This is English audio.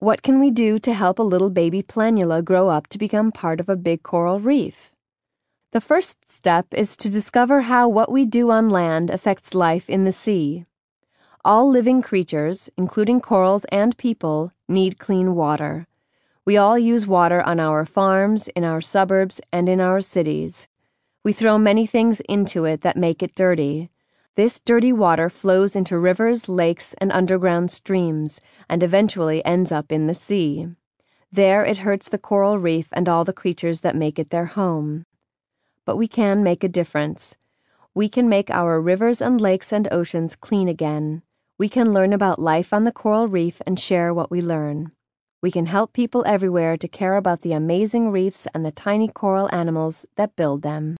What can we do to help a little baby planula grow up to become part of a big coral reef? The first step is to discover how what we do on land affects life in the sea. All living creatures, including corals and people, need clean water. We all use water on our farms, in our suburbs, and in our cities. We throw many things into it that make it dirty. This dirty water flows into rivers, lakes, and underground streams, and eventually ends up in the sea. There it hurts the coral reef and all the creatures that make it their home. But we can make a difference. We can make our rivers and lakes and oceans clean again. We can learn about life on the coral reef and share what we learn. We can help people everywhere to care about the amazing reefs and the tiny coral animals that build them.